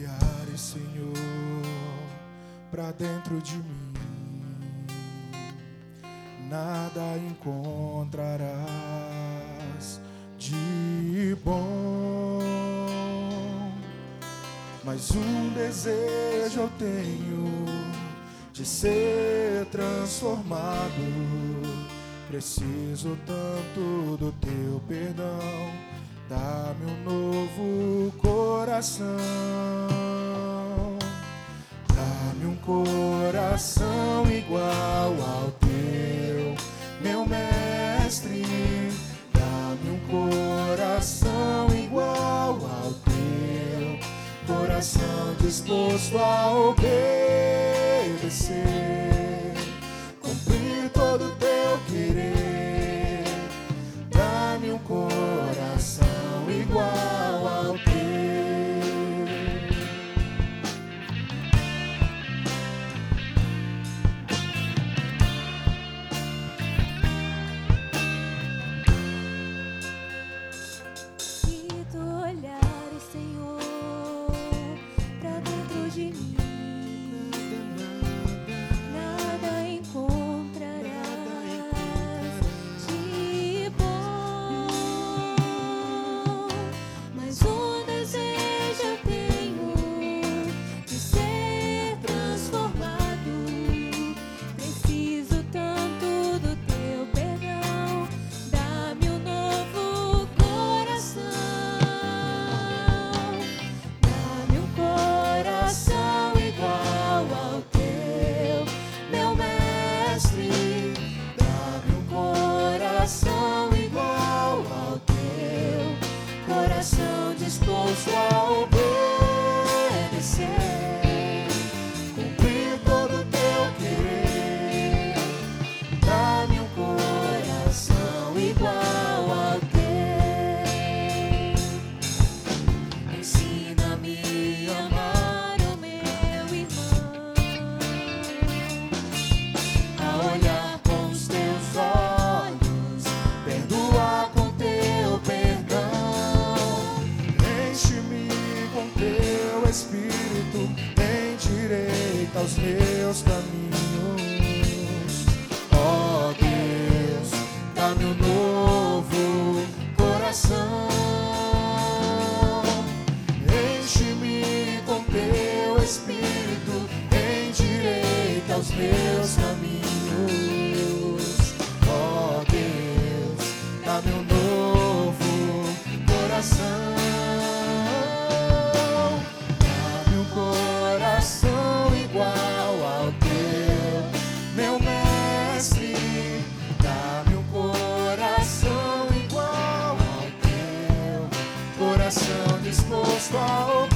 olhares, Senhor, pra dentro de mim, nada encontrarás de bom, mas um desejo eu tenho de ser transformado. Preciso tanto do teu perdão, dá-me um novo coração, dá-me um coração igual ao teu, meu mestre. Dá-me um coração igual ao teu, coração disposto a obedecer, cumprir todo o teu querer. Dá-me um coração igual ao teu. Se tu olhares, Senhor, pra dentro de mim, nada encontrarás de bom, mas um desejo eu tenho de ser transformado. Preciso tanto do teu perdão, dá-me um novo coração, dá-me um coração igual ao teu, meu mestre. Dá-me um coração igual ao teu, coração disposto a obedecer, cumprir todo o teu querer. Dá-me um coração igual ao teu. Ensina-me a amar o meu irmão, a olhar com os teus olhos, perdoar com teu perdão. Enche-me com teu Espírito, endireita os meus caminhos. Ó Deus, dá-me um novo coração. Enche-me com teu Espírito, endireita os meus caminhos. Ó Deus, dá-me um novo coração. Dá-me um coração igual ao teu, meu mestre. Dá-me um coração igual ao teu, coração disposto a obedecer,